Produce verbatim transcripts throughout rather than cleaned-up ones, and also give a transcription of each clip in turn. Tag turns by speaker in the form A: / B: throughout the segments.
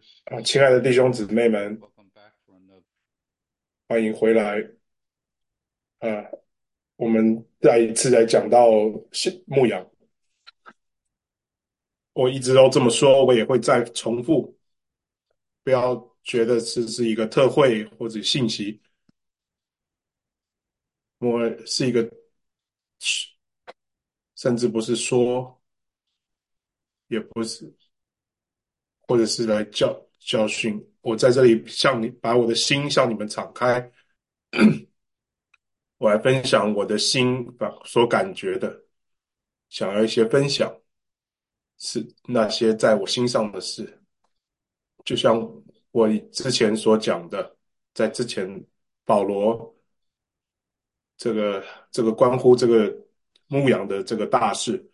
A: 啊，亲爱的弟兄姊妹们，欢迎回来。啊，我们再一次来讲到信牧养，我一直都这么说，我也会再重复，不要觉得这是一个特惠或者信息，我是一个，甚至不是说，也不是，或者是来教教训。我在这里向你把我的心向你们敞开，我来分享我的心把所感觉的，想要一些分享，是那些在我心上的事。就像我之前所讲的，在之前保罗这个这个关乎这个牧养的这个大事，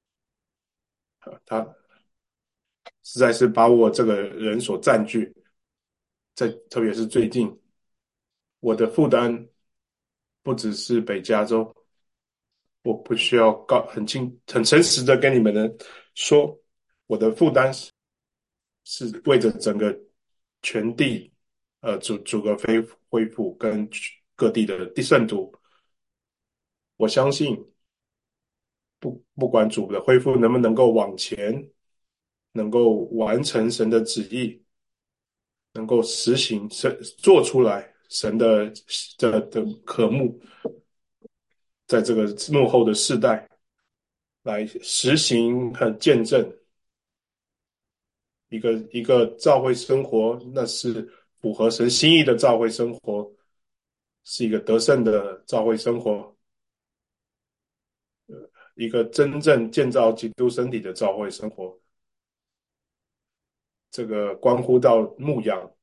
A: 他实在是把我这个人所占据，在特别是最近，我的负担不只是北加州，我不需要告很清很诚实的跟你们的说，我的负担是是为着整个全地，呃，主主个恢恢复跟各地的地圣徒，我相信不不管主的恢复能不能够往前，能够完成神的旨意，能够实行神做出来神的的的科目，在这个幕后的世代来实行和见证一个一个教会生活，那是符合神心意的教会生活，是一个得胜的教会生活，一个真正建造基督身体的教会生活。这个关乎到牧养，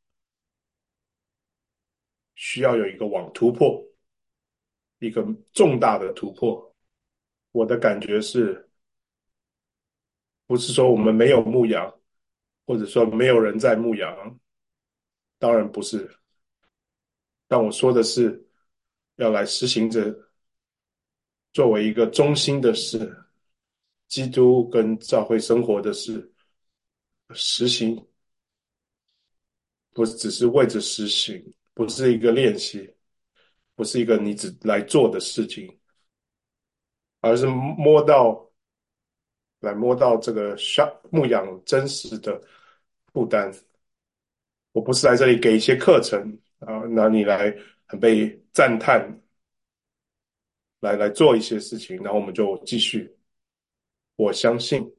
A: 需要有一个往突破，一个重大的突破。我的感觉是，不是说我们没有牧养，或者说没有人在牧养，当然不是。但我说的是，要来实行着作为一个中心的事，基督跟教会生活的事，实行不只是为着实行，不是一个练习，不是一个你只来做的事情，而是摸到来摸到这个牧养真实的负担。我不是来这里给一些课程啊，那你来很被赞叹，来来做一些事情，然后我们就继续。我相信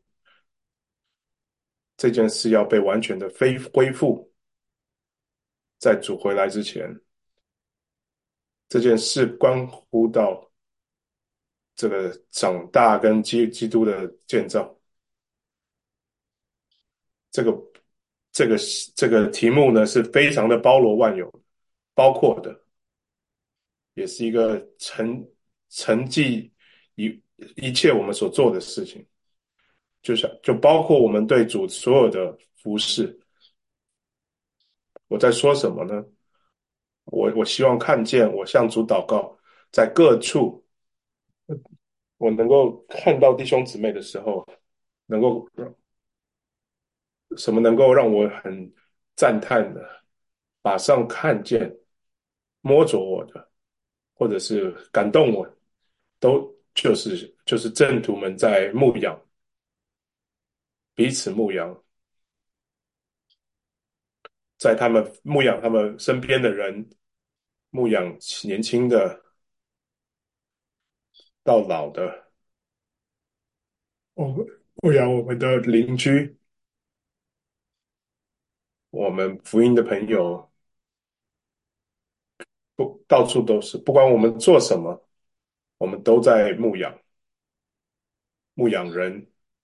A: 这件事要被完全的非恢复，在主回来之前，这件事关乎到这个长大跟基基督的建造。这个这个这个题目呢是非常的包罗万有，包括的，也是一个承承继一一切我们所做的事情，就像就包括我们对主所有的服侍。我在说什么呢？我我希望看见我向主祷告，在各处我能够看到弟兄姊妹的时候，能够什么能够让我很赞叹的，马上看见摸着我的，或者是感动我，都就是就是正徒们在牧养，彼此牧养，在他们牧养他们身边的人，牧养年轻的到老的，我牧养我们的邻居，我们福音的朋友，不到处都是，不管我们做什么，我们都在牧养牧养人。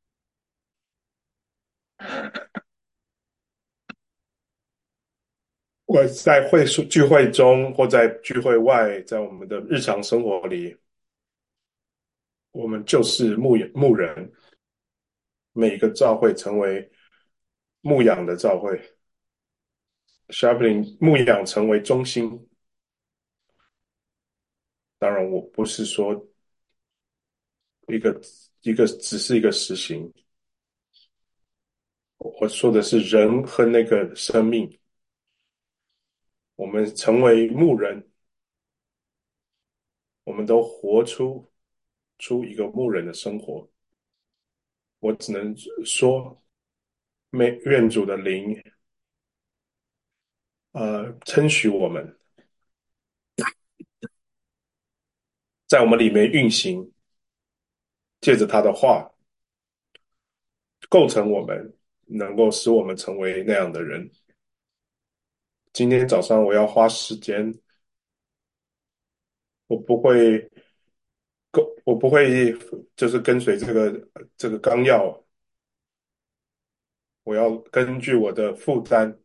A: 我在会聚会中或在聚会外，在我们的日常生活里，我们就是牧牧人，每个教会成为牧养的教会 s h a r p e n i n 牧养成为中心。当然，我不是说一个一个只是一个实行， 我说的是人和那个生命，我们成为牧人，我们都活出出一个牧人的生活。我只能说，愿愿主的灵，呃，称许我们，在我们里面运行，借着他的话，构成我们，能够使我们成为那样的人。今天早上我要花时间，我不会我不会就是跟随这个这个纲要，我要根据我的负担，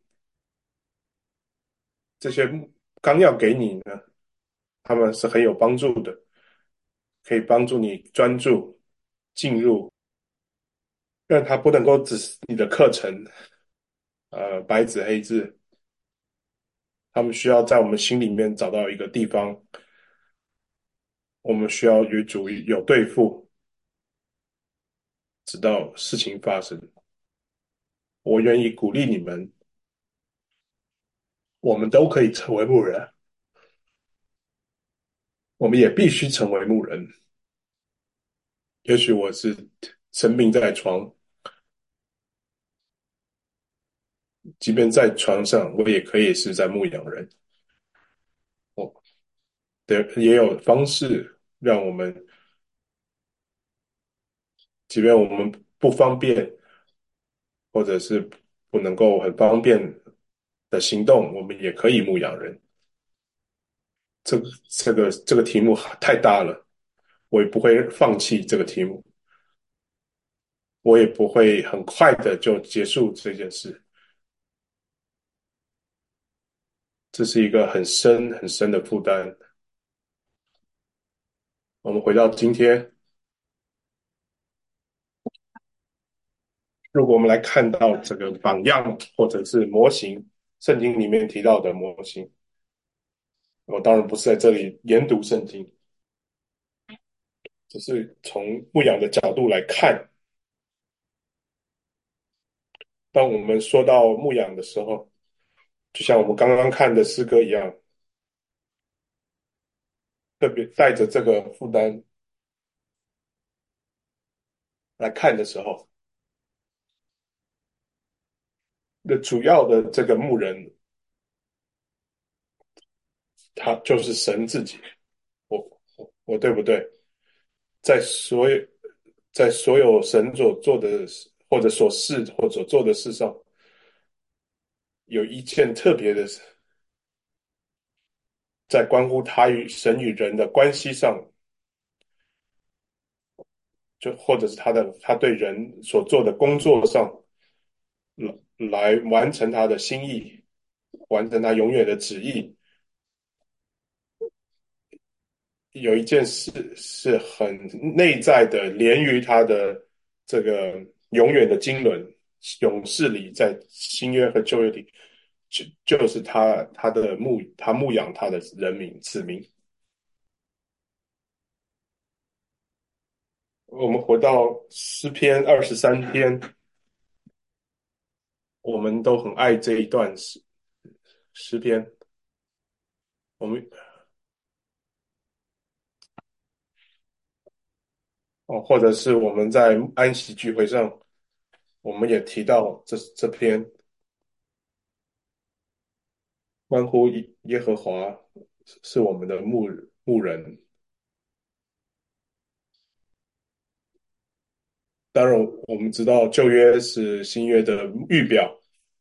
A: 这些纲要给你呢，他们是很有帮助的，可以帮助你专注进入，但它不能够只是你的课程，呃，白纸黑字，他们需要在我们心里面找到一个地方，我们需要与主有对付，直到事情发生。我愿意鼓励你们，我们都可以成为牧人，我们也必须成为牧人。也许我是生病在床，即便在床上，我也可以是在牧羊人。我的也有方式让我们，即便我们不方便，或者是不能够很方便的行动，我们也可以牧羊人。这个这个这个题目太大了，我也不会放弃这个题目，我也不会很快的就结束这件事。这是一个很深很深的负担。我们回到今天，如果我们来看到这个榜样或者是模型，圣经里面提到的模型，我当然不是在这里研读圣经，只是从牧养的角度来看。当我们说到牧养的时候，就像我们刚刚看的诗歌一样，特别带着这个负担来看的时候，那主要的这个牧人，他就是神自己。我我我对不对？在所有在所有神所做的或者所事或所做的事上，有一件特别的事，在关乎他与神与人的关系上，就或者是他的他对人所做的工作上，来完成他的心意，完成他永远的旨意。有一件事是很内在的，连于他的这个永远的经纶，勇士里在新约和旧约里，就就是他他的牧他牧养他的人民子民。我们回到诗篇二十三篇，我们都很爱这一段诗诗篇。我们哦，或者是我们在安息聚会上，我们也提到这这篇关乎耶和华是我们的牧牧人。当然，我们知道旧约是新约的预表，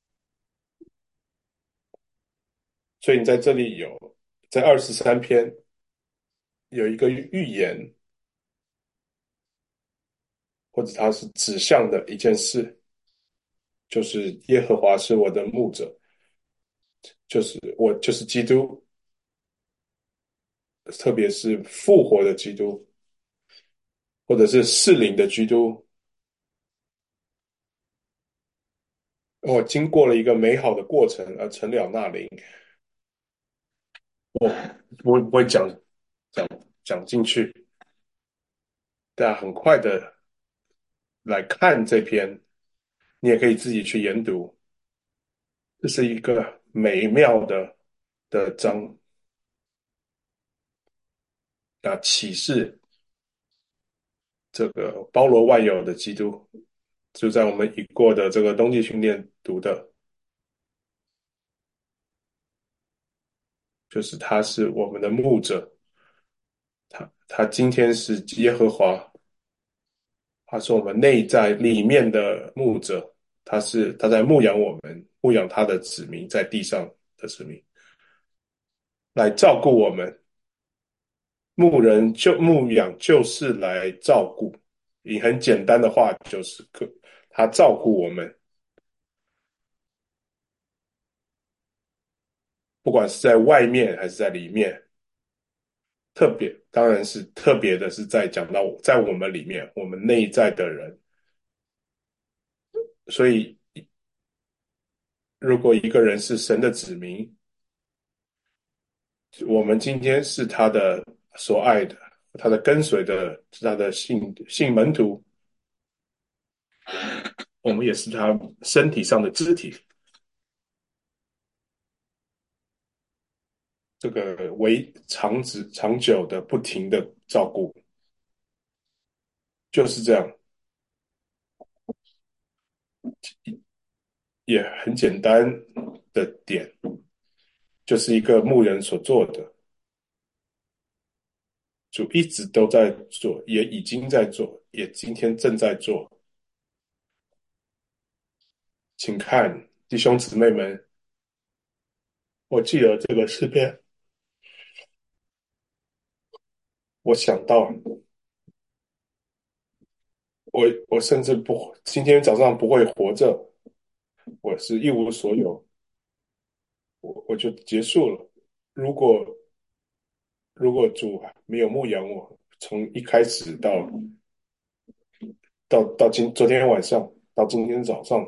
A: 所以你在这里有在二十三篇有一个预言，或者它是指向的一件事，就是耶和华是我的牧者，就是我就是基督，特别是复活的基督，或者是适灵的基督。我经过了一个美好的过程而成了那灵。我不会不会讲讲讲进去，但很快的来看这篇， 你也可以自己去研读。这是一个美妙的的章啊，启示这个包罗万有的基督，就在我们已过的这个冬季训练读的，就是他是我们的牧者，他他今天是耶和华，他是我们内在里面的牧者，他是他在牧养我们，牧养他的子民在地上的子民，来照顾我们。牧人就牧养就是来照顾，以很简单的话就是个他照顾我们，不管是在外面还是在里面。特别当然是特别的是在讲到在我们里面，我们内在的人。所以如果一个人是神的子民，我们今天是他的所爱的，他的跟随的，是他的信信门徒，我们也是他身体上的肢体。这个为长子长久的不停的照顾，就是这样，也很简单的点，就是一个牧人所做的，主一直都在做，也已经在做，也今天正在做。请看，弟兄姊妹们，我记得这个诗篇，我想到我我甚至不今天早上不会活着，我是一无所有，我我就结束了。如果如果主没有牧养我，从一开始到到到今昨天晚上到今天早上，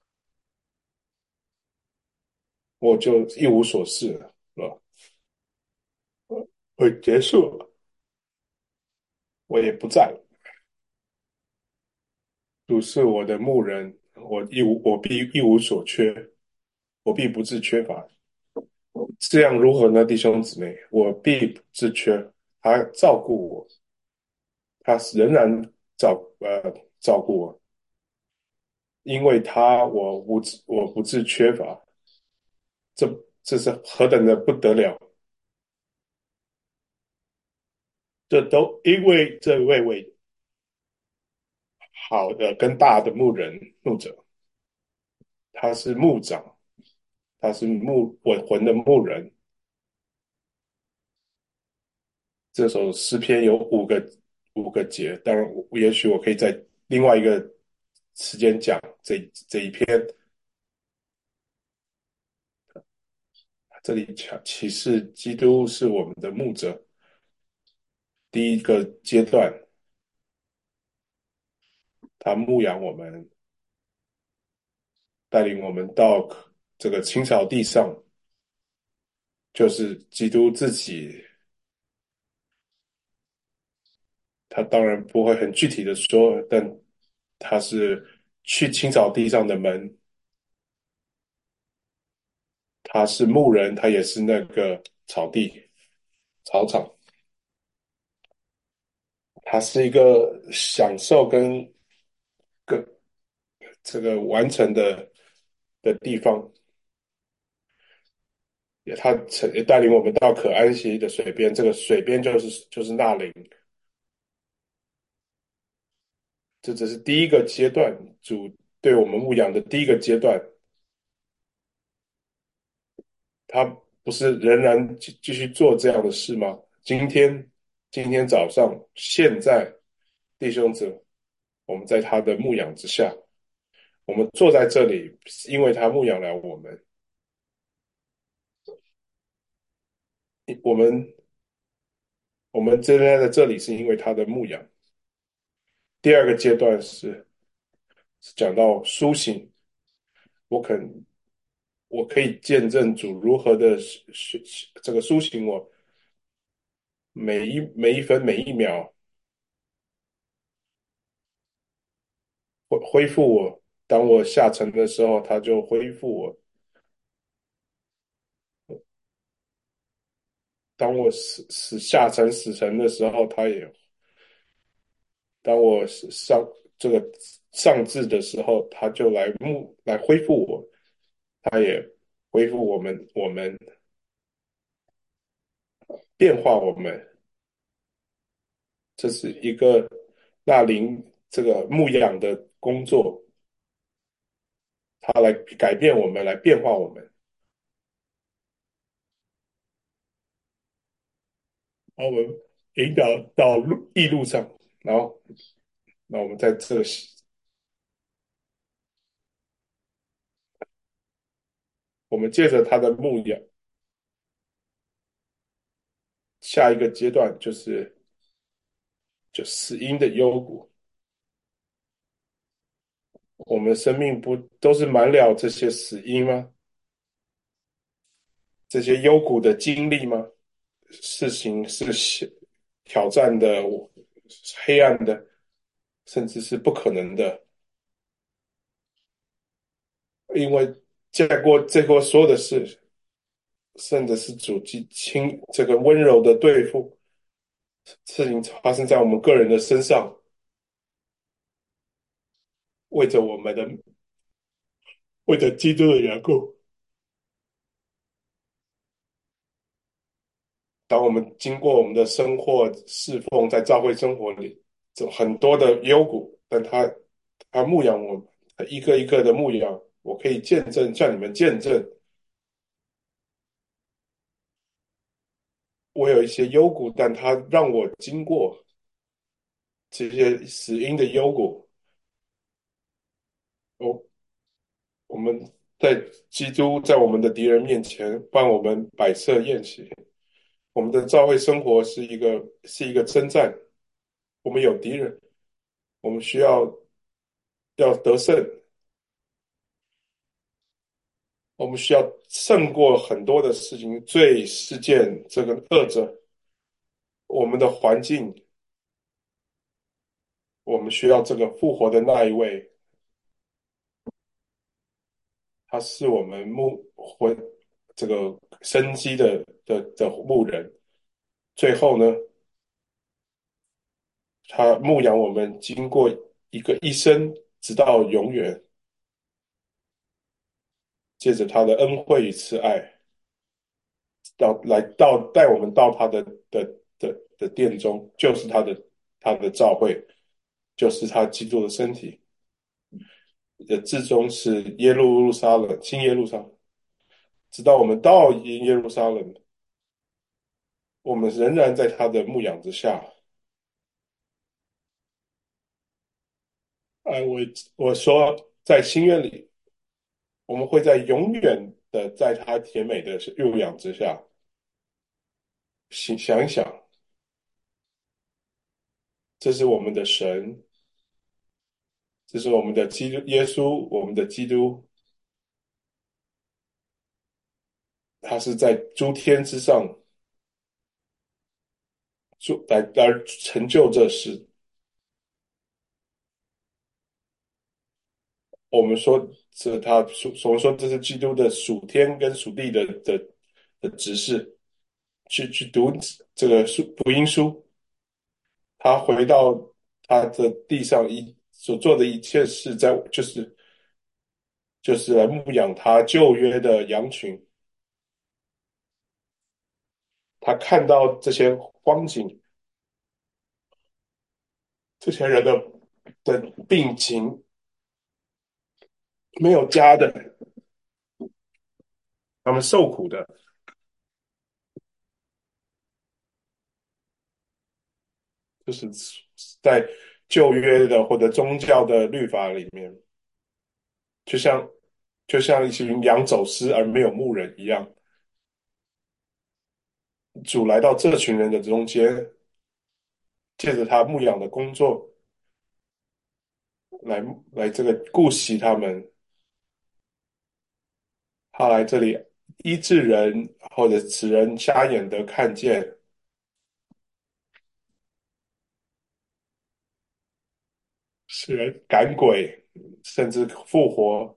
A: 我就一无所事了，是吧？我结束了，我也不在了。主是我的牧人，我一无我必一无所缺，我必不致缺乏。这样如何呢，弟兄姊妹？我必不致缺，他照顾我，他仍然照呃照顾我，因为他我无我不致缺乏，这这是何等的不得了！这都因为这位位好的跟大的牧人牧者，他是牧长，他是牧我魂的牧人。这首诗篇有五个五个节，当然，也许我可以在另外一个时间讲这这一篇。这里启示基督是我们的牧者，第一个阶段，他牧养我们，带领我们到这个青草地上，就是基督自己。他当然不会很具体的说，但他是去青草地上的门，他是牧人，他也是那个草地草场，他是一个享受跟跟这个完成的的地方。也他曾也带领我们到可安息的水边，这个水边就是就是那灵，这只是第一个阶段，主对我们牧养的第一个阶段，他不是仍然继继续做这样的事吗？今天今天早上，现在弟兄姊妹，我们在他的牧养之下，我们坐在这里，因为他牧养了我们，我们我们今天在这里是因为他的牧养。第二个阶段是是讲到苏醒，我肯我可以见证主如何的这个苏醒我，每一每一分每一秒恢恢复我， 当我下沉的时候，他就恢复我；当我死死下沉死沉的时候，他也；当我是上这个上至的时候，他就来目来恢复我，他也恢复我们，我们变化我们。这是一个纳林这个牧养的工作，他来改变我们，来变化我们，把我们引导到路义路上。然后，那我们在这我们借着他的牧养，下一个阶段就是就死因的幽谷。我们生命不都是满了这些死因吗？这些幽谷的经历吗？事情是小挑战的、黑暗的，甚至是不可能的，因为见过这过所有的事，甚至是主机亲这个温柔的对付，事情发生在我们个人的身上，为着我们的，为着基督的缘故。当我们经过我们的生活侍奉，在教会生活里，这很多的幽谷，但他他牧养我们，他一个一个的牧养，我可以见证，向你们见证，我有一些幽谷，但他让我经过这些死因的幽谷。我我们在基督在我们的敌人面前帮我们摆设宴席。我们的教会生活是一个是一个征战，我们有敌人，我们需要要得胜，我们需要胜过很多的事情，罪事件这个恶者，我们的环境，我们需要这个复活的那一位，他是我们牧魂这个生机的的的牧人。最后呢，他牧养我们经过一个一生，直到永远，借着他的恩惠与慈爱，到来到带我们到他的的的的殿中，就是他的他的教会，就是他基督的身体。的至终是耶路撒冷，新耶路撒冷，直到我们到耶路撒冷，我们仍然在他的牧养之下。哎，我我说在心愿里，我们会在永远的在他甜美的牧养之下。想想一想，这是我们的神，这是我们的基督耶稣，我们的基督，他是在诸天之上，就来来成就这事。我们说这他属，我们说这是基督的属天跟属地的的的指示。去去读这个书福音书，他回到他的地上一所做的一切事在，就是就是来牧养他旧约的羊群。他看到这些光景，这些人的的病情没有家的，他们受苦的，就是在旧约的或者宗教的律法里面，就像就像一群羊走失而没有牧人一样。主来到这群人的中间，借着他牧养的工作来来这个顾惜他们，他来这里医治人，或者使人瞎眼的看见，使人赶鬼， 甚至复活，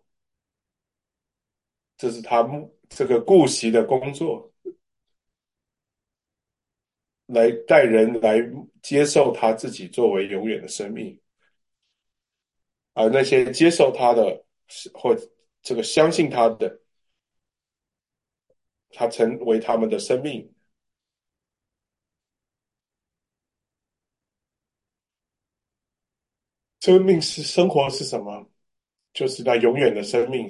A: 这是他目这个顾惜的工作，来带人来接受他自己作为永远的生命。而那些接受他的或这个相信他的，他成为他们的生命。生命是生活是什么？就是那永远的生命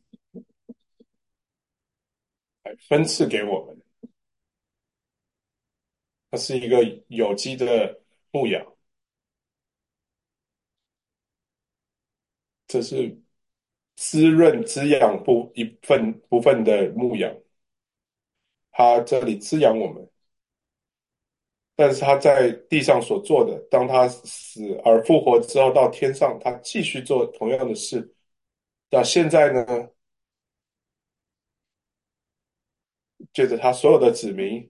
A: 来分赐给我们。它是一个有机的牧养，这是滋润滋养部一份部分的牧养。它这里滋养我们，但是他在地上所做的，当他死而复活之后到天上，他继续做同样的事。那现在呢，借着他所有的子民，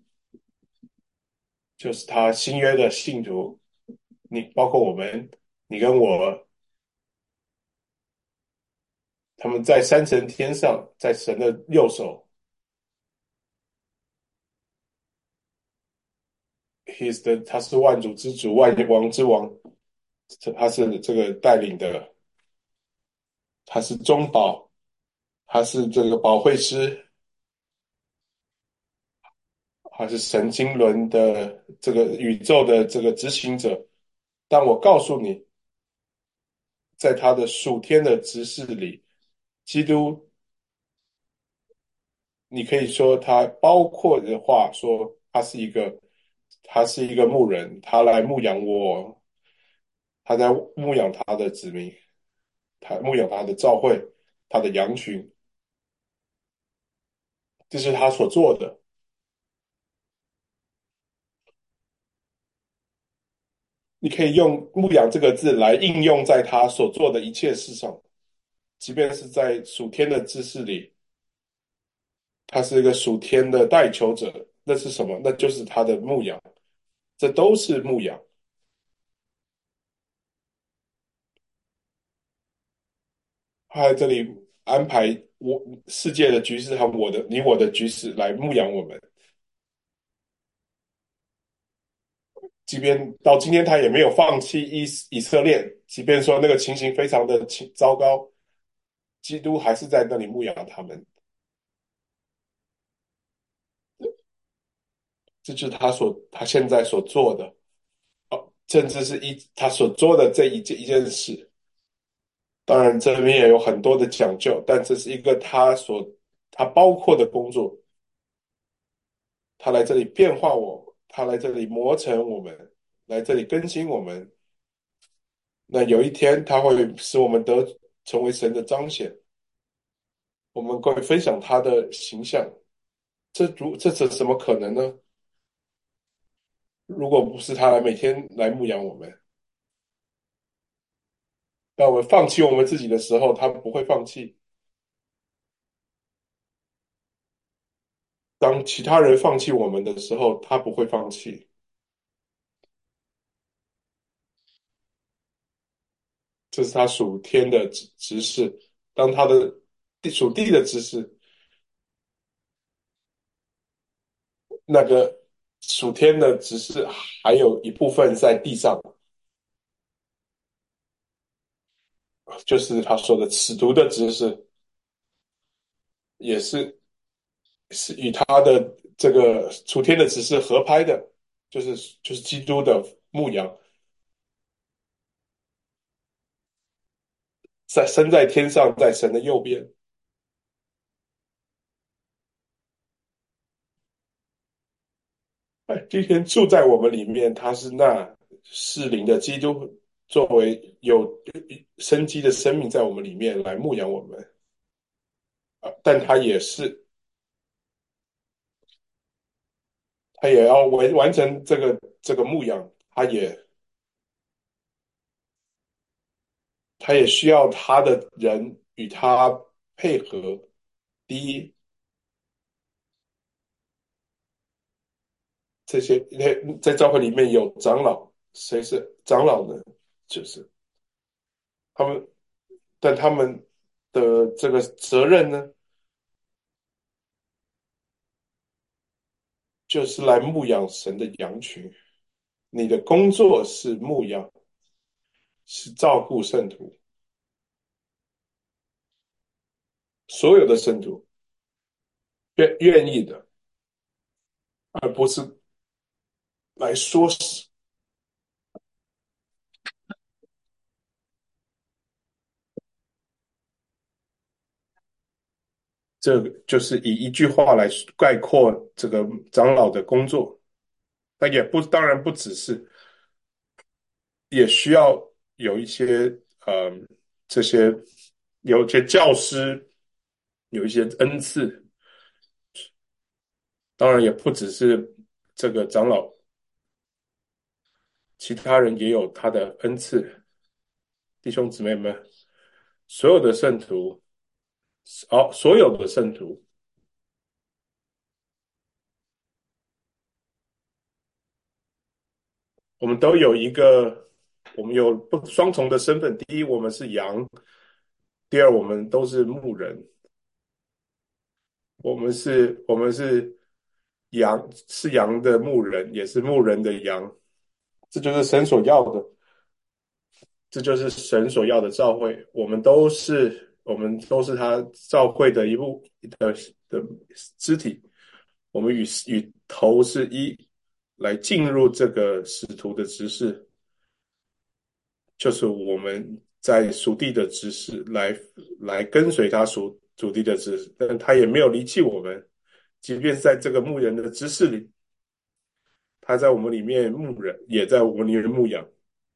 A: 就是他新约的信徒，你包括我们，你跟我，他们在三层天上，在神的右手，He's the 他是万主之主，万王之王，他是这个带领的，他是中保，他是这个保惠师，他是神经轮的这个宇宙的这个执行者。但我告诉你，在他的属天的执事里，基督，你可以说他包括的话说，他是一个，他是一个牧人，他来牧养我，他在牧养他的子民，他牧养他的教会，他的羊群，这是他所做的。你可以用“牧养”这个字来应用在他所做的一切事上，即便是在属天的知识里，他是一个属天的代求者，那是什么？那就是他的牧养，这都是牧养。他在这里安排我世界的局势和我的你我的局势来牧养我们，即便到今天他也没有放弃以以色列，即便说那个情形非常的糟糕，基督还是在那里牧养他们。这就是他所他现在所做的。哦，甚至是一他所做的这一件一件事。当然，这里面也有很多的讲究，但这是一个他所他包括的工作。他来这里变化我，他来这里磨成我们，来这里更新我们。那有一天，他会使我们得成为神的彰显，我们会分享他的形象。这如这这怎么可能呢？如果不是他来每天来牧养我们，当我们放弃我们自己的时候，他不会放弃；当其他人放弃我们的时候，他不会放弃。这是他属天的指指示。当他的地属地的指示，那个属天的指示还有一部分在地上，就是他说的使徒的指示，也是是与他的这个属天的指示合拍的，就是就是基督的牧羊，在身在天上，在神的右边。哎，今天住在我们里面，他是那适灵的基督，作为有生机的生命在我们里面来牧养我们。啊，但他也是，他也要完完成这个这个牧养，他也他也需要他的人与他配合。第一，这些在教会里面有长老，谁是长老呢？就是他们。 但他们的这个责任呢，就是来牧养神的羊群。你的工作是牧养，是照顾圣徒，所有的圣徒愿愿意的，而不是来说死。这个就是以一句话来概括这个长老的工作。那也不，当然不只是，也需要有一些呃这些有些教师有一些恩赐，当然也不只是这个长老，其他人也有他的恩赐。弟兄姊妹们，所有的圣徒，哦，所有的圣徒，我们都有一个，我们有不双重的身份。第一，我们是羊；第二，我们都是牧人。我们是，我们是羊，是羊的牧人，也是牧人的羊。这就是神所要的，这就是神所要的召会。我们都是，我们都是他召会的一部的的肢体。我们与与头是一，来进入这个使徒的职事，就是我们在属地的职事，来来跟随他属属地的职事，但他也没有离弃我们，即便是在这个牧人的职事里，他在我们里面牧人，也在我们里面牧养。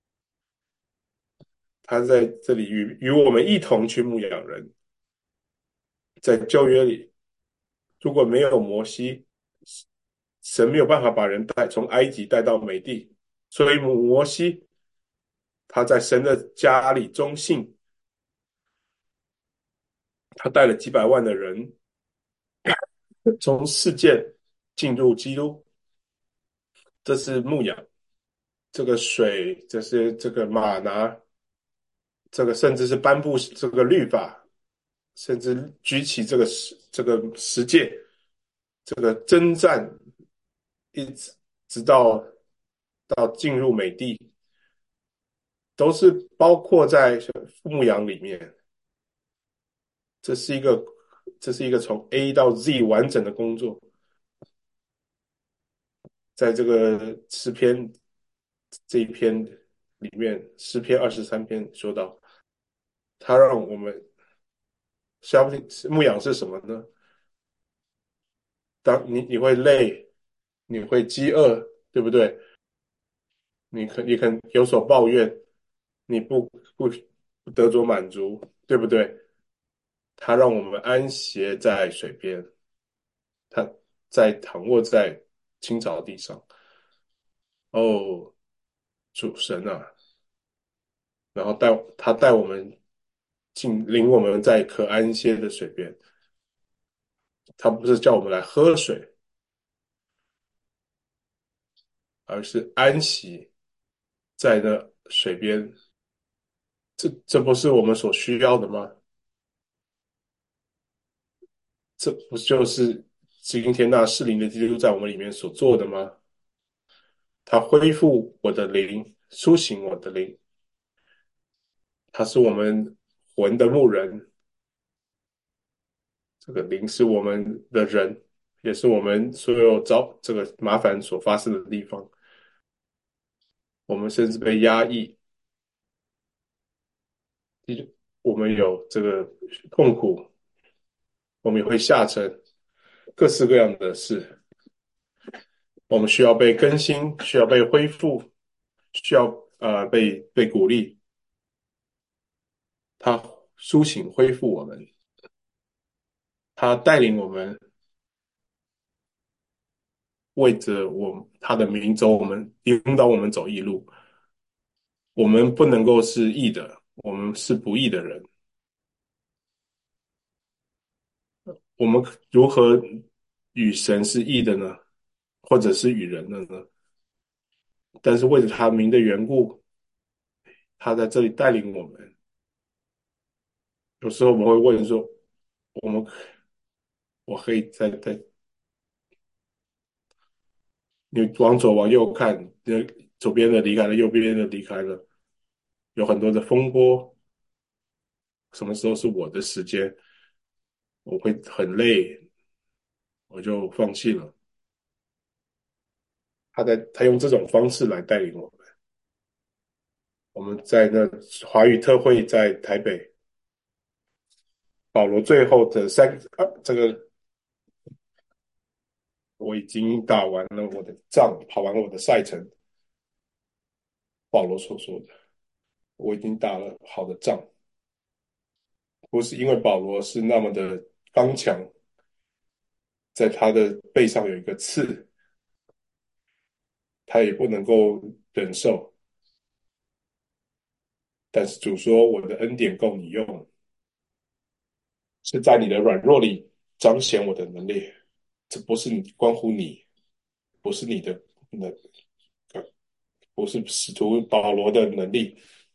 A: 他在这里与与我们一同去牧养人。在旧约里，如果没有摩西，神没有办法把人带从埃及带到美地，所以摩西他在神的家里忠信，他带了几百万的人从世界进入基督，这是牧养。这个水，这是这个马拿，这个甚至是颁布这个律法，甚至举起这个十这个十诫，这个征战，一直直到到进入美地，都是包括在牧羊里面。这是一个这是一个从 A 到 Z 完整的工作。在这个诗篇这一篇里面，诗篇二十三篇说到，他让我们相信牧养是什么呢？当你你会累，你会饥饿，对不对？你可你可能有所抱怨，你不不不得着满足，对不对？他让我们安歇在水边，他在躺卧在青草地上。哦，主神啊，然后带他带我们进，领我们在可安歇的水边。他不是叫我们来喝水，而是安息在那水边。这这不是我们所需要的吗？这不就是今天那适灵的基督在我们里面所做的吗？他恢复我的灵，苏醒我的灵。他是我们魂的牧人，这个灵是我们的人，也是我们所有遭这个麻烦所发生的地方。我们甚至被压抑，我们有这个痛苦，我们也会下沉，各式各样的事。我们需要被更新，需要被恢复，需要呃被被鼓励。他苏醒恢复我们，他带领我们为着我他的名走我们引导我们走义路。我们不能够是义的，我们是不义的人。我们如何与神是义的呢？或者是与人的呢？但是为了他名的缘故，他在这里带领我们， 有时候我们会问说，我们我可以在在你往左往右看，呃，左边的离开了，右边的离开了，有很多的风波，什么时候是我的时间？我会很累，我就放弃了。他在他用这种方式来带领我们。我们在那华语特会在台北，保罗最后的三啊，这个我已经打完了我的仗，跑完我的赛程。保罗所说的，我已经打了好的仗，不是因为保罗是那么的刚强，在他的背上有一个刺，他也不能够忍受。但是主说：“我的恩典够你用，是在你的软弱里彰显我的能力。”这不是你关乎你，不是你的能，不是使徒保罗的能力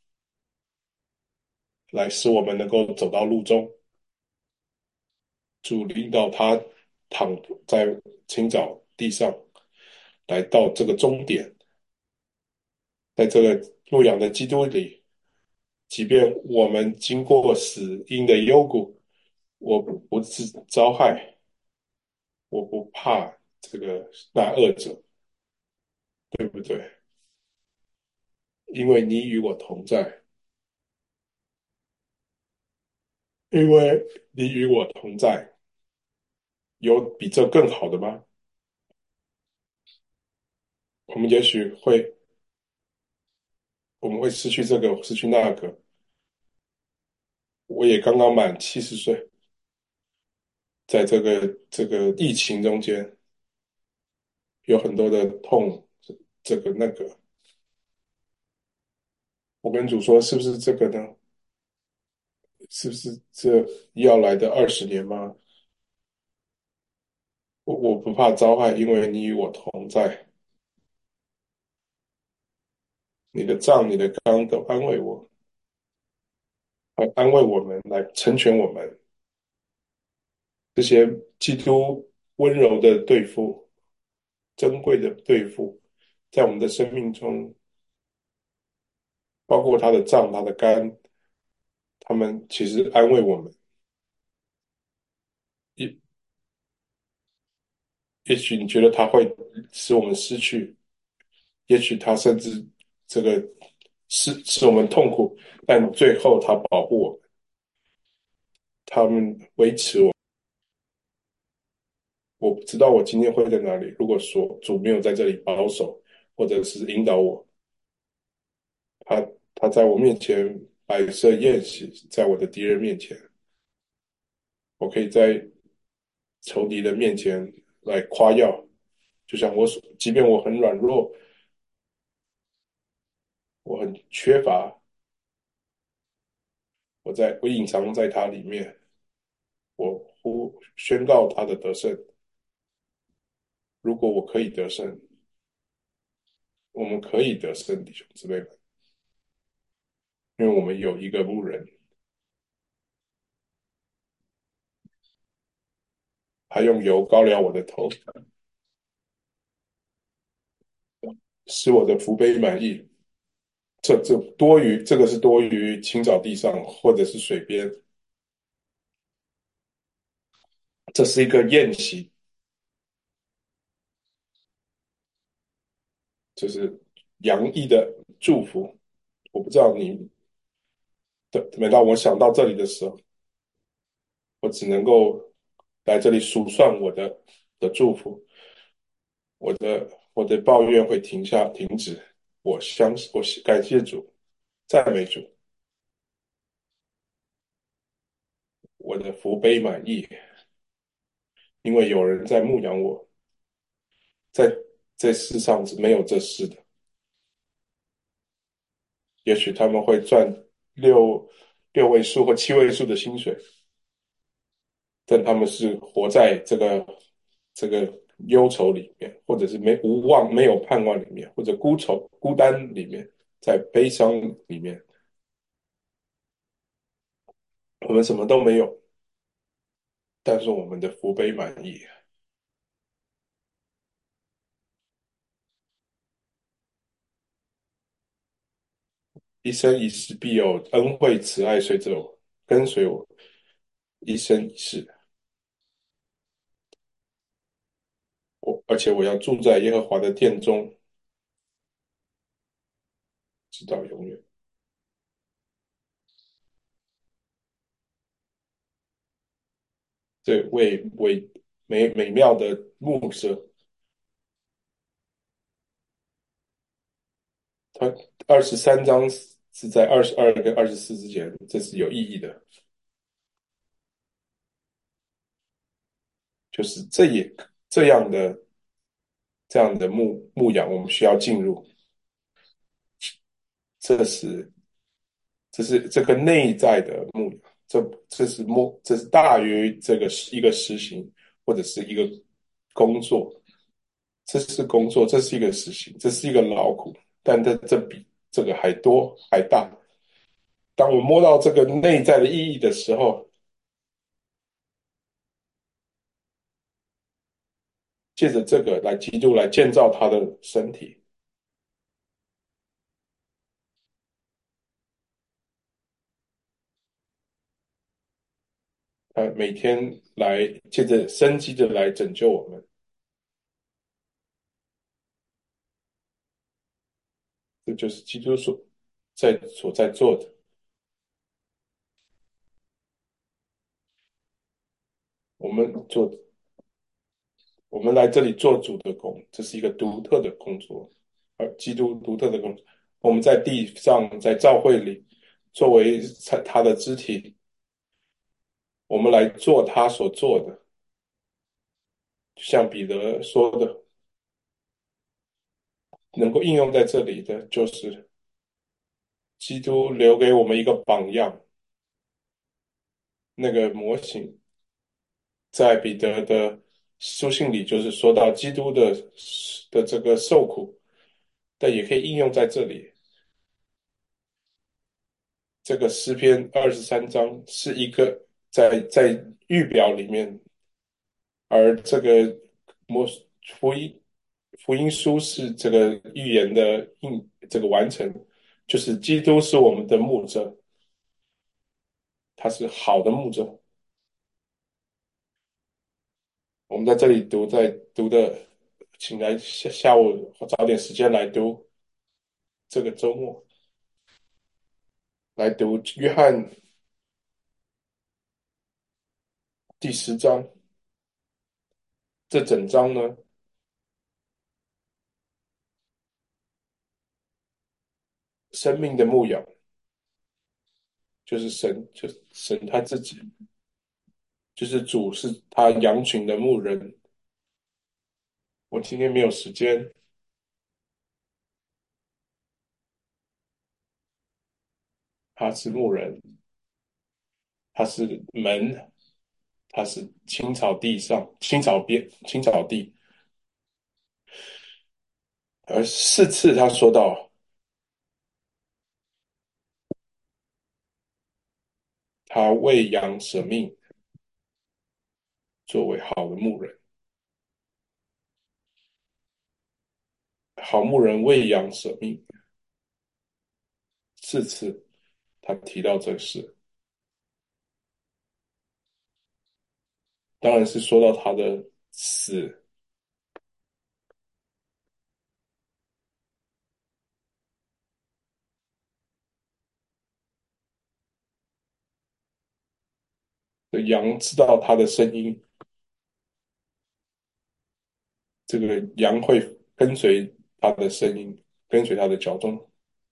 A: 来使我们能够走到路中。主领导他躺在青草地上，来到这个终点，在这个牧养的基督里，即便我们经过死荫的幽谷，我不自遭害，我不怕这个那恶者，对不对？因为你与我同在，因为你与我同在，有比这更好的吗？我们也许会，我们会失去这个，失去那个。我也刚刚满七十岁，在这个这个疫情中间，有很多的痛，这个那个。我跟主说，是不是这个呢？是不是这要来的二十年吗？我我不怕遭害，因为你与我同在，你的杖、你的纲都安慰我，来安慰我们，来成全我们。这些基督温柔的对付、珍贵的对付，在我们的生命中，包括他的杖、他的肝，他们其实安慰我们。也也许你觉得他会使我们失去，也许他甚至这个使使我们痛苦，但最后他保护我们，他们维持我。我不知道我今天会在哪里。如果说主没有在这里保守，或者是引导我，他他在我面前摆设宴席，在我的敌人面前，我可以在仇敌的面前来夸耀。就像我所，即便我很软弱，我很缺乏，我在我隐藏在他里面，我呼宣告他的得胜。如果我可以得胜，我们可以得胜，弟兄姊妹们，因为我们有一个牧人，他用油膏了我的头，使我的福杯满溢。这这多于这个是多于青草地上或者是水边，这是一个宴席，就是洋溢的祝福。我不知道你的，每当我想到这里的时候，我只能够来这里数算我的的祝福，我的我的抱怨会停下停止。我相信，我感谢主，赞美主，我的福杯满溢，因为有人在牧养我，在在世上是没有这事的。也许他们会赚六六位数或七位数的薪水，但他们是活在这个这个忧愁里面，或者是没无望、没有盼望里面，或者孤愁、孤单里面，在悲伤里面。 我们什么都没有，但是我们的福杯满溢，一生一世必有恩惠慈爱随着我，跟随我一生一世。我而且我要住在耶和华的殿中，直到永远。这位伟美美妙的牧者，他二十三章是在二十二跟二十四之间，这是有意义的。就是这也这样的这样的牧牧养，我们需要进入。这是这是这个内在的牧养，这这是牧这是大于这个一个实行或者是一个工作，这是工作，这是一个实行，这是一个劳苦，但这这比这个还多还大。当我摸到这个内在的意义的时候，借着这个来基督来建造他的身体，他每天来借着生机的来拯救我们，这就是基督所在所在做的。我们做我们来这里做主的工，这是一个独特的工作，而基督独特的工作。我们在地上，在教会里，作为他他的肢体，我们来做他所做的。就像彼得说的，能够应用在这里的，就是基督留给我们一个榜样，那个模型，在彼得的书信里，就是说到基督的的这个受苦，但也可以应用在这里。这个诗篇二十三章是一个在在预表里面，而这个摩福音福音书是这个预言的应这个完成，就是基督是我们的牧者，他是好的牧者。我们在这里读，在读的，请来下下午找点时间来读，这个周末来读约翰第十章。这整章呢，生命的牧养就是神，就是神他自己，就是主是他羊群的牧人。我今天没有时间，他是牧人，他是门，他是青草地上青草边青草地。而四次他说到，他为羊舍命，作为好的牧人。好牧人为羊舍命，四次他提到这个事，当然是说到他的死的羊知道他的声音，这个羊会跟随他的声音，跟随他的脚踪，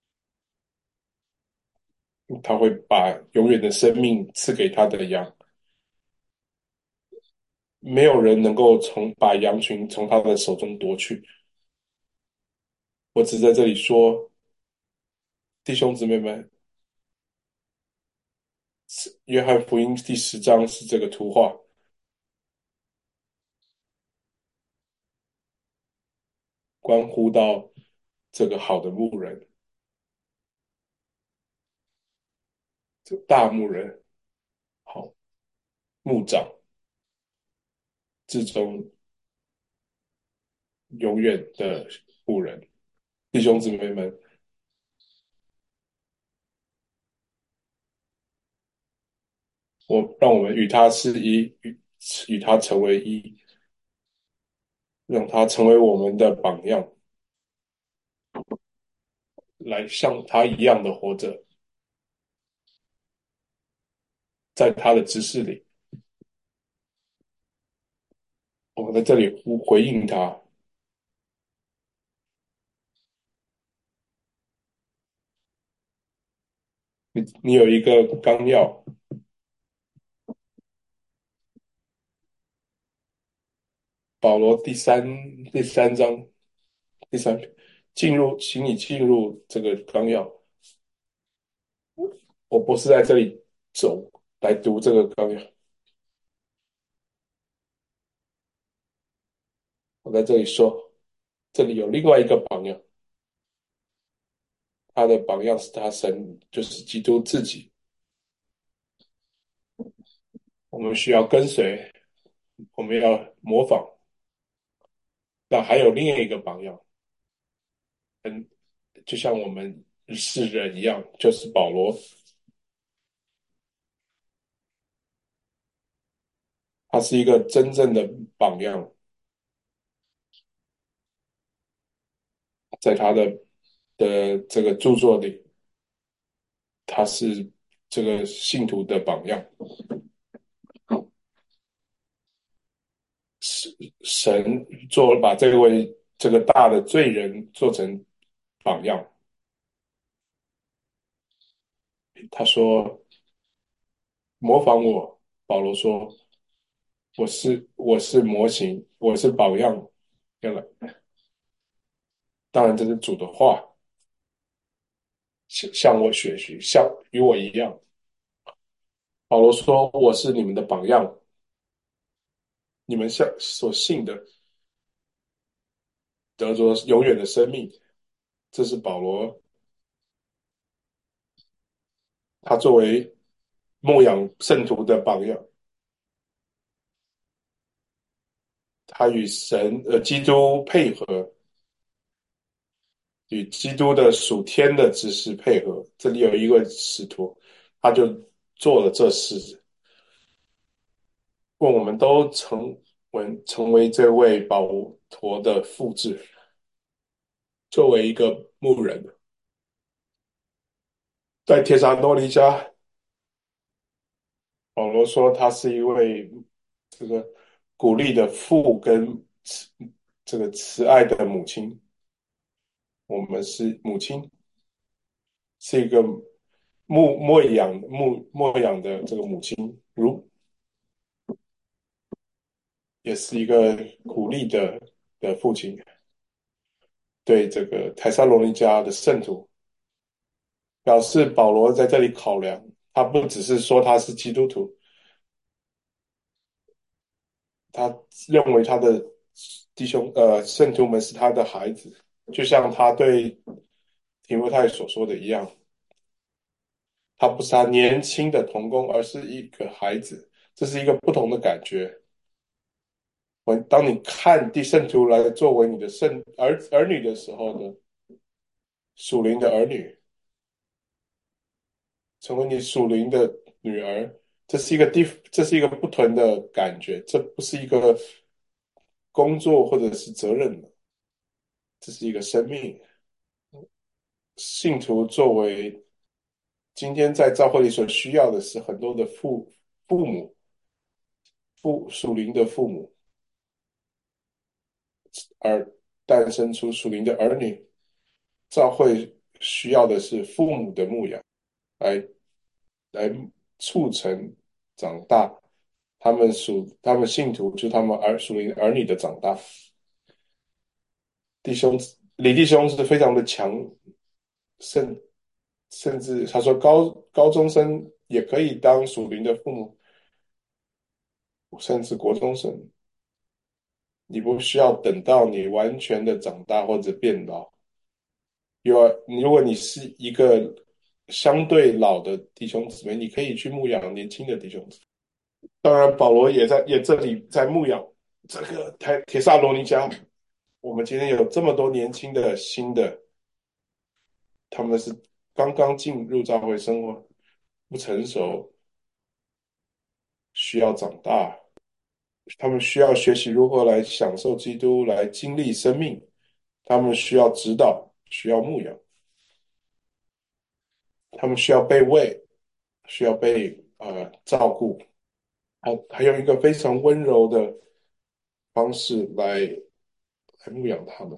A: 他会把永远的生命赐给他的羊。没有人能够从把羊群从他的手中夺去。我只在这里说，弟兄姊妹们，约翰福音第十章是这个图画，关乎到这个好的牧人，这大牧人。 牧长之中永远的牧人。弟兄姊妹们，我让我们与他是一，与与他成为一，让他成为我们的榜样，来像他一样的活着，在他的指示里。我们在这里呼回应他。你你有一个纲要，保罗第三第三章第三篇，进入，请你进入这个纲要。我不是在这里走来读这个纲要，我在这里说，这里有另外一个榜样，他的榜样是他神，就是基督自己。我们需要跟随，我们要模仿。但还有另外一个榜样，嗯，就像我们是人一样，就是保罗，他是一个真正的榜样，在他的的这个著作里，他是这个信徒的榜样。神做把这位这个大的罪人做成榜样。他说模仿我，保罗说我是我是模型，我是榜样。原来当然这是主的话，向向我学习，像与我一样。保罗说我是你们的榜样，你们相所信的得着永远的生命。这是保罗他作为牧养圣徒的榜样，他与神呃基督配合，与基督的属天的知识配合。这里有一位使徒，他就做了这事，问我们都成为成为这位保罗的复制。作为一个牧人，在帖撒罗尼迦，保罗说他是一位这个鼓励的父跟慈这个慈爱的母亲。我们是母亲，是一个牧牧养牧牧养的这个母亲，如也是一个鼓励的的父亲。对这个台撒罗尼迦的圣徒，表示保罗在这里考量，他不只是说他是基督徒，他认为他的弟兄呃圣徒们是他的孩子，就像他对提摩太所说的一样，他不是他年轻的童工，而是一个孩子。这是一个不同的感觉。我当你看第圣徒来作为你的圣儿儿女的时候呢，属灵的儿女，成为你属灵的女儿，这是一个地，这是一个不同的感觉，这不是一个工作或者是责任，这是一个生命。信徒作为今天在教会里所需要的是很多的父父母，父属灵的父母，而诞生出属灵的儿女。教会需要的是父母的牧养，来来促成长大，他们属他们信徒就他们儿属灵儿女的长大。弟兄李弟兄是非常的强，甚甚至他说高高中生也可以当属灵的父母，甚至国中生，你不需要等到你完全的长大或者变老。有啊，如果你是一个相对老的弟兄姊妹，你可以去牧养年轻的弟兄姊妹。 当然，保罗也在也这里在牧养这个台铁萨罗尼迦。我们今天有这么多年轻的新的，他们是刚刚进入教会生活，不成熟，需要长大，他们需要学习如何来享受基督，来经历生命，他们需要指导，需要牧养，他们需要被喂，需要被呃照顾，还还有一个非常温柔的方式来来牧养他们。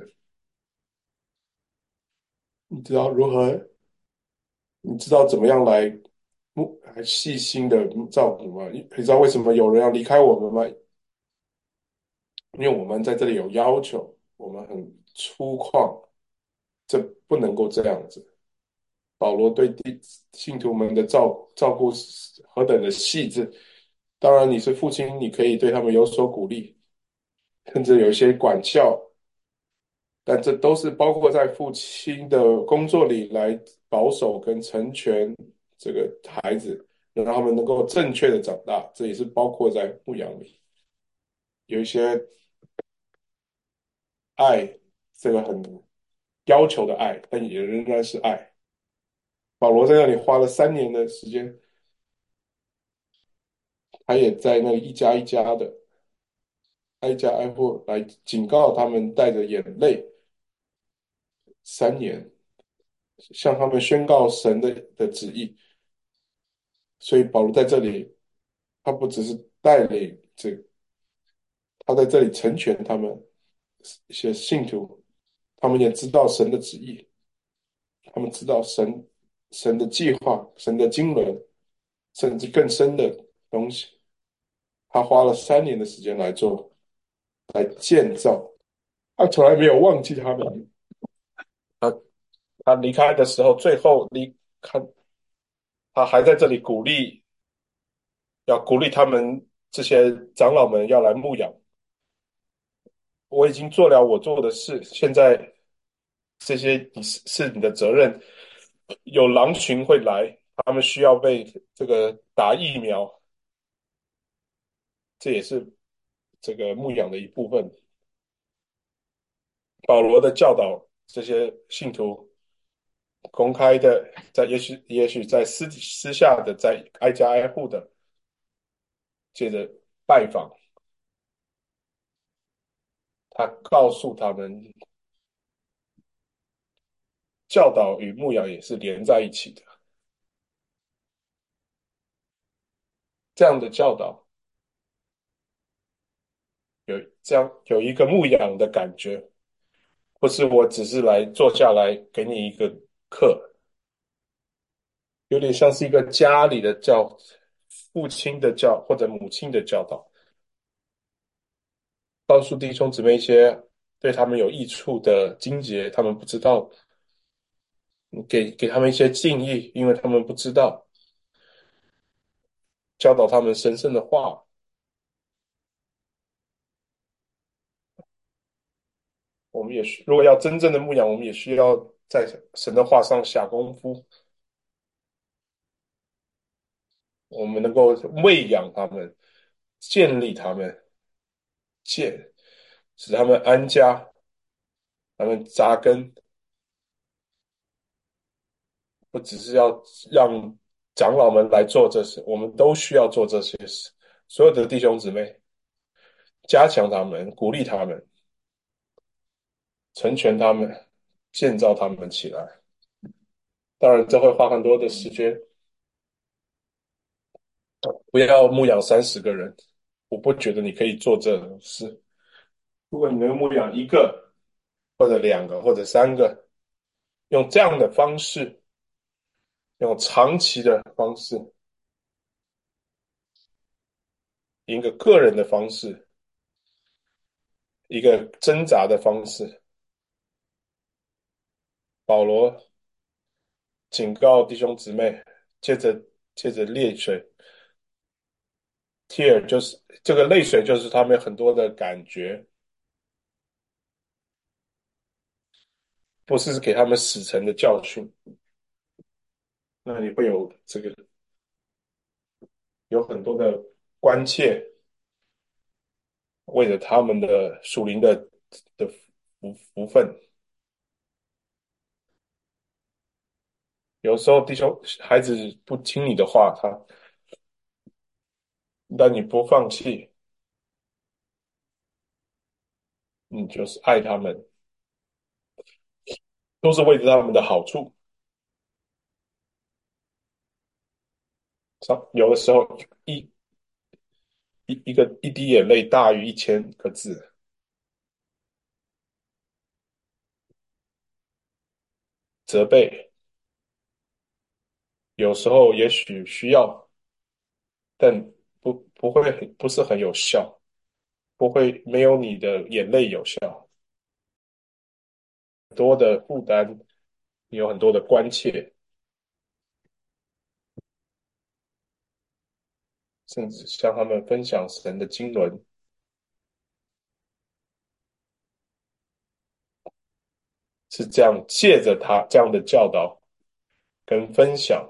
A: 你知道如何？你知道怎么样来牧来细心的照顾吗？你你知道为什么有人要离开我们吗？因为我们在这里有要求，我们很粗犷，这不能够这样子。保罗对弟信徒们的照照顾是何等的细致。当然，你是父亲，你可以对他们有所鼓励，甚至有一些管教，但这都是包括在父亲的工作里来保守跟成全这个孩子，让他们能够正确的长大，这也是包括在牧养里。有一些爱，这个很要求的爱，但也仍然是爱。保罗在那里花了三年的时间，他也在那里一家一家的挨家挨户来警告他们，带着眼泪，三年向他们宣告神的的旨意。所以保罗在这里，他不只是带领这个，他在这里成全他们一些信徒，他们也知道神的旨意，他们知道神神的计划、神的经纶，甚至更深的东西。他花了三年的时间来做，来建造。他从来没有忘记他们。他他离开的时候，最后离开，他还在这里鼓励，要鼓励他们这些长老们要来牧养。我已经做了我做的事，现在这些你是是你的责任。有狼群会来，他们需要被这个打疫苗，这也是这个牧养的一部分。保罗的教导，这些信徒公开的，在也许也许在私私下的，在挨家挨户的，借着拜访，他告诉他们，教导与牧养也是连在一起的。这样的教导有这样有一个牧养的感觉，不是我只是来坐下来给你一个课，有点像是一个家里的教，父亲的教或者母亲的教导，告诉弟兄姊妹一些对他们有益处的经节，他们不知道，给给他们一些敬意，因为他们不知道，教导他们神圣的话。我们也需，如果要真正的牧养，我们也需要在神的话上下功夫，我们能够喂养他们，建立他们，建，使他们安家，他们扎根，不只是要让长老们来做这事，我们都需要做这些事。所有的弟兄姊妹，加强他们，鼓励他们，成全他们，建造他们起来。当然，这会花很多的时间，不要牧养三十个人，我不觉得你可以做这种事。如果你能牧养一个，或者两个，或者三个，用这样的方式，用长期的方式，一个个人的方式，一个挣扎的方式，保罗警告弟兄姊妹，借着借着泪水，tear 就是这个泪水，就是他们很多的感觉，不是给他们死沉的教训。那你会有这个有很多的关切，为了他们的属灵的的福福分。有时候弟兄孩子不听你的话，他但你不放弃，你就是爱他们，都是为了他们的好处。有的时候一一一个一滴眼泪大于一千个字，责备有时候也许需要，但不不会很不是很有效，不会没有你的眼泪有效。很多的负担，你有很多的关切，甚至向他们分享神的经纶，是这样借着他这样的教导跟分享，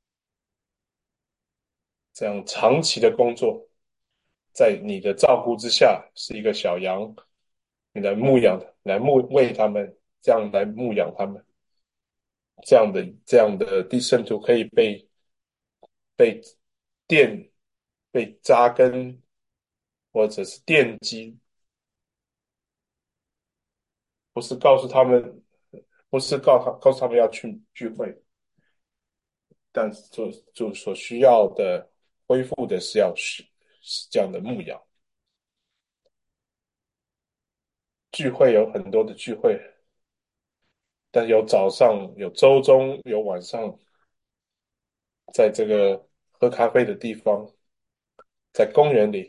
A: 这样长期的工作，在你的照顾之下，是一个小羊，你来牧养，来牧喂他们，这样来牧养他们，这样的这样的地圣徒可以被被电、被扎根，或者是电击，不是告诉他们，不是告他告诉他们要去聚会，但是就就所需要的恢复的是要是是这样的牧养。聚会有很多的聚会，但有早上，有周中，有晚上，在这个喝咖啡的地方，在公园里，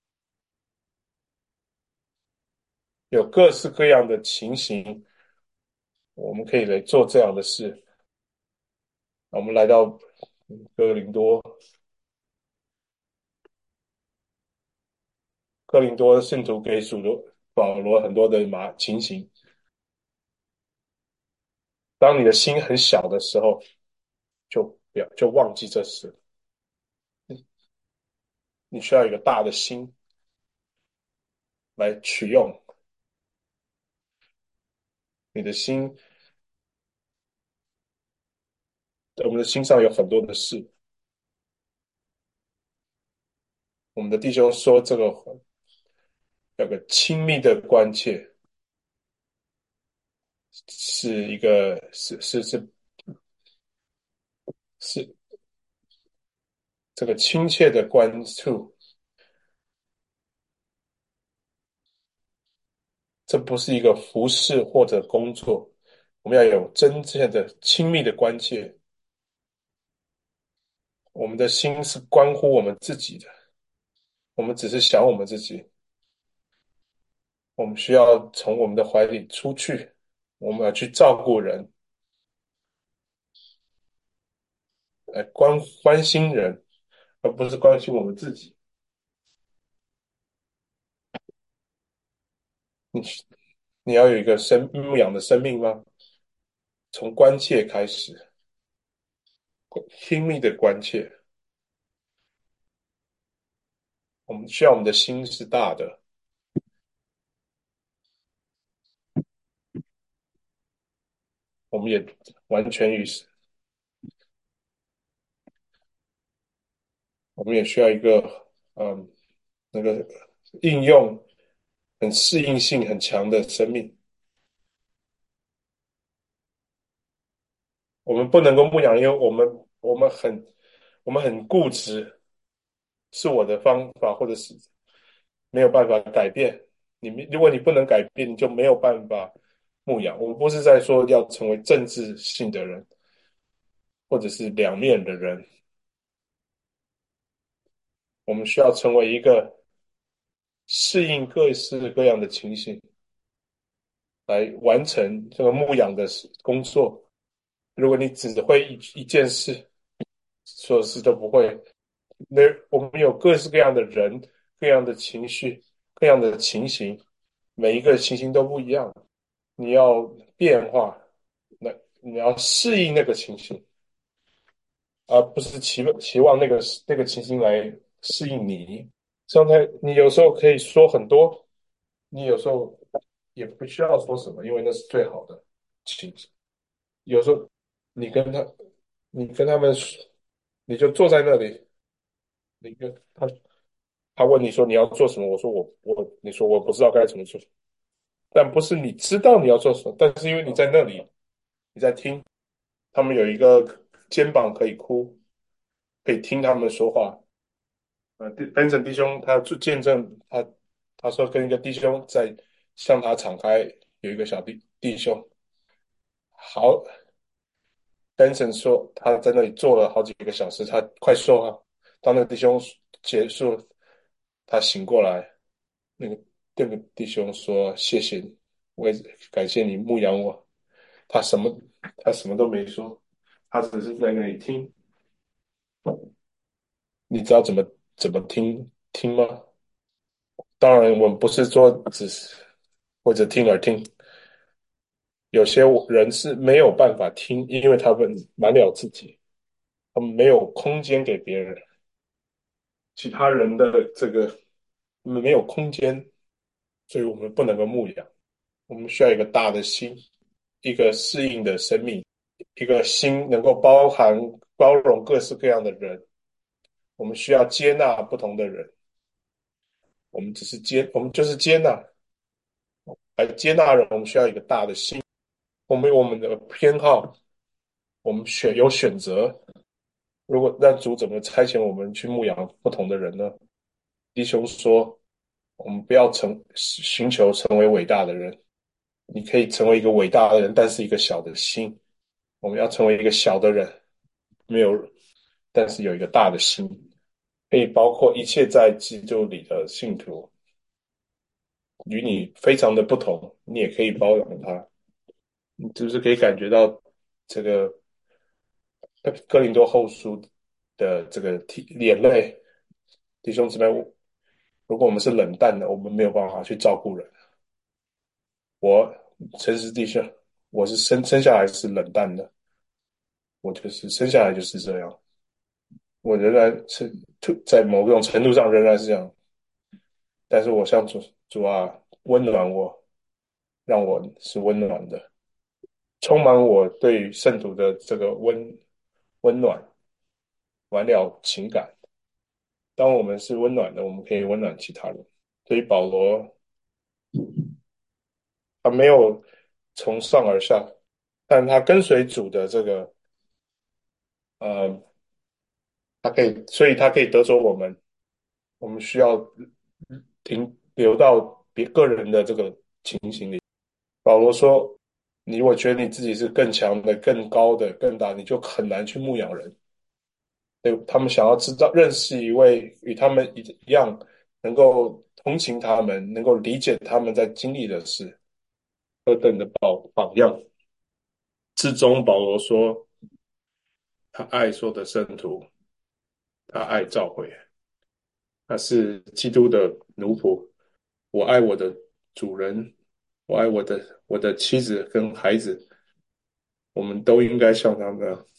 A: 有各式各样的情形，我们可以来做这样的事。我们来到哥林多，哥林多的信徒给主罗保罗很多的马情形。当你的心很小的时候，就不要就忘记这事。你需要一个大的心来取用。你的心，我们的心上有很多的事。我们的弟兄说，这个有个亲密的关切，是一个是是是是这个亲切的关注，这不是一个服饰或者工作，我们要有真正的亲密的关切。我们的心是关乎我们自己的，我们只是想我们自己，我们需要从我们的怀里出去，我们要去照顾人，来关关心人，而不是关心我们自己。你你要有一个生牧养的生命吗？从关切开始，亲密的关切。我们需要我们的心是大的，我们也完全与我们也需要一个嗯那个应用很适应性很强的生命。我们不能够牧养，因为我们我们很我们很固执，是我的方法，或者是没有办法改变。你如果你不能改变，你就没有办法牧养。我们不是在说要成为政治性的人，或者是两面的人，我们需要成为一个适应各式各样的情形，来完成这个牧养的工作。如果你只会一一件事，所有事都不会。那我们有各式各样的人、各样的情绪、各样的情形，每一个情形都不一样。你要变化，那你要适应那个情形，而不是期期望那个那个情形来适应你。状态，你有时候可以说很多，你有时候也不需要说什么，因为那是最好的情绪。有时候你跟他，你跟他们说，你就坐在那里，你跟他，他问你说你要做什么，我说我我，你说我不知道该怎么做，但不是你知道你要做什么，但是因为你在那里，你在听，他们有一个肩膀可以哭，可以听他们说话。呃，弟 Benson 弟兄他就见证他，他说跟一个弟兄在向他敞开，有一个小弟弟兄，好，Benson 说他在那里坐了好几个小时，他快受了。当那个弟兄结束，他醒过来，那个那个弟兄说谢谢你，我也感谢你牧养我。他什么他什么都没说，他只是在那里听。你知道怎么怎么听听吗？当然，我们不是说只是或者听而听，有些人是没有办法听，因为他们满了自己，他们没有空间给别人，其他人的这个没有空间，所以我们不能够牧养。我们需要一个大的心，一个适应的生命，一个心能够包含包容各式各样的人。我们需要接纳不同的人，我们只是接，我们就是接纳，来接纳人。我们需要一个大的心，我们有我们的偏好，我们选有选择。如果那主怎么差遣我们去牧养不同的人呢？弟兄说，我们不要成寻求成为伟大的人，你可以成为一个伟大的人，但是一个小的心。我们要成为一个小的人，没有，但是有一个大的心，可以包括一切在基督里的信徒，与你非常的不同，你也可以包容他。你是不是可以感觉到这个哥林多后书的这个体眼泪？弟兄姊妹，如果我们是冷淡的，我们没有办法去照顾人。我诚实弟兄，我是生生下来是冷淡的，我就是生下来就是这样。我仍然是在某种程度上仍然是这样，但是我向主主啊温暖我，让我是温暖的，充满我对于圣徒的这个温温暖，完了情感。当我们是温暖的，我们可以温暖其他人。所以保罗他没有从上而下，但他跟随主的这个呃，他可以，所以他可以得着我们。我们需要停留到别个人的这个情形里。保罗说：“你如果觉得你自己是更强的、更高的、更大，你就很难去牧养人。对，他们想要知道、认识一位与他们一一样，能够同情他们、能够理解他们在经历的事，何等的榜榜样。”之中，保罗说：“他爱所有的圣徒，他爱教会，他是基督的奴仆。我爱我的主人，我爱我的我的妻子跟孩子，我们都应该像他们